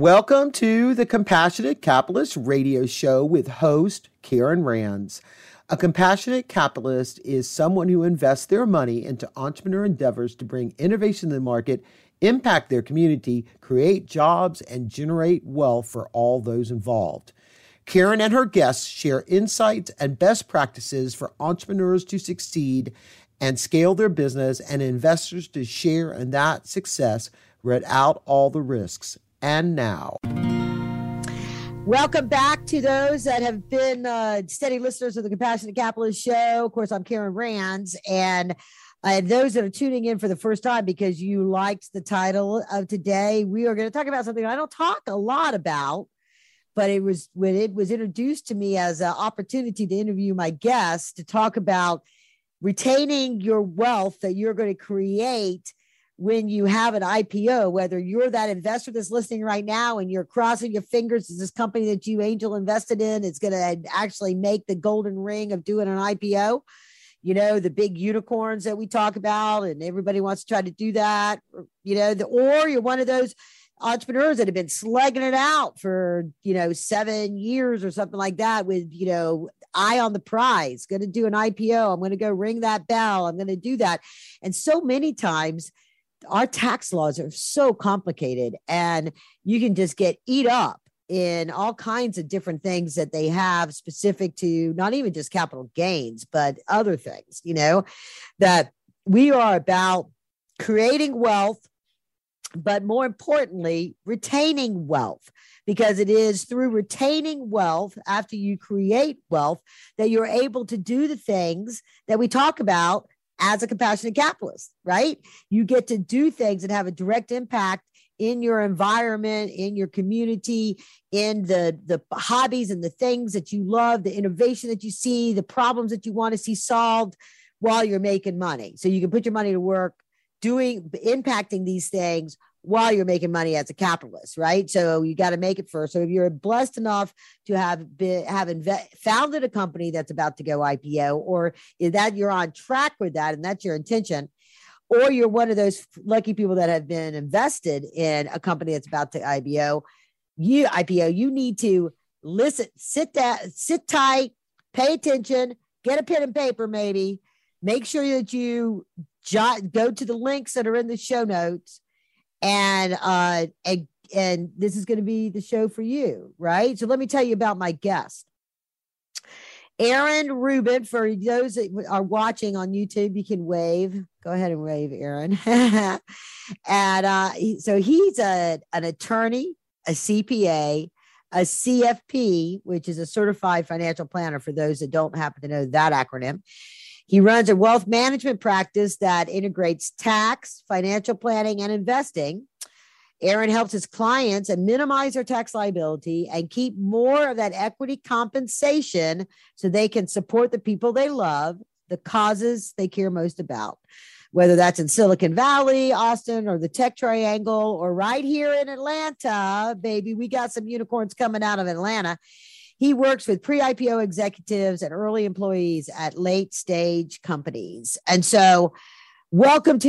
Welcome to the Compassionate Capitalist Radio Show with host Karen Rands. A compassionate capitalist is someone who invests their money into entrepreneur endeavors to bring innovation to the market, impact their community, create jobs, and generate wealth for all those involved. Karen and her guests share insights and best practices for entrepreneurs to succeed and scale their business and investors to share in that success without all the risks. And now. Welcome back to those that have been steady listeners of the Compassionate Capitalist Show. Of course, I'm Karen Rands, and those that are tuning in for the first time because you liked the title of today, we are going to talk about something I don't talk a lot about, but it was when it was introduced to me as an opportunity to interview my guests to talk about retaining your wealth that you're going to create when you have an IPO, whether you're that investor that's listening right now and you're crossing your fingers as this company that you angel invested in is going to actually make the golden ring of doing an IPO, you know, the big unicorns that we talk about, and everybody wants to try to do that, you know, or you're one of those entrepreneurs that have been slugging it out for, 7 years or something like that with, eye on the prize, going to do an IPO. I'm going to go ring that bell. I'm going to do that. And so many times, our tax laws are so complicated and you can just get eat up in all kinds of different things that they have specific to not even just capital gains, but other things, that we are about creating wealth, but more importantly, retaining wealth, because it is through retaining wealth after you create wealth that you're able to do the things that we talk about as a compassionate capitalist, right? You get to do things that have a direct impact in your environment, in your community, in the hobbies and the things that you love, the innovation that you see, the problems that you want to see solved while you're making money. So you can put your money to work impacting these things while you're making money as a capitalist, right? So you got to make it first. So if you're blessed enough to have founded a company that's about to go IPO, or is that you're on track with that and that's your intention, or you're one of those lucky people that have been invested in a company that's about to IPO, you need to listen, sit tight, pay attention, get a pen and paper, maybe make sure that you go to the links that are in the show notes. And this is going to be the show for you, right? So let me tell you about my guest. Aaron Rubin, for those that are watching on YouTube, you can wave. Go ahead and wave, Aaron. So he's an attorney, a CPA, a CFP, which is a certified financial planner for those that don't happen to know that acronym. He runs a wealth management practice that integrates tax, financial planning, and investing. Aaron helps his clients and minimize their tax liability and keep more of that equity compensation so they can support the people they love, the causes they care most about, whether that's in Silicon Valley, Austin, or the Tech Triangle, or right here in Atlanta. Baby, we got some unicorns coming out of Atlanta. He works with pre-IPO executives and early employees at late stage companies. And so welcome to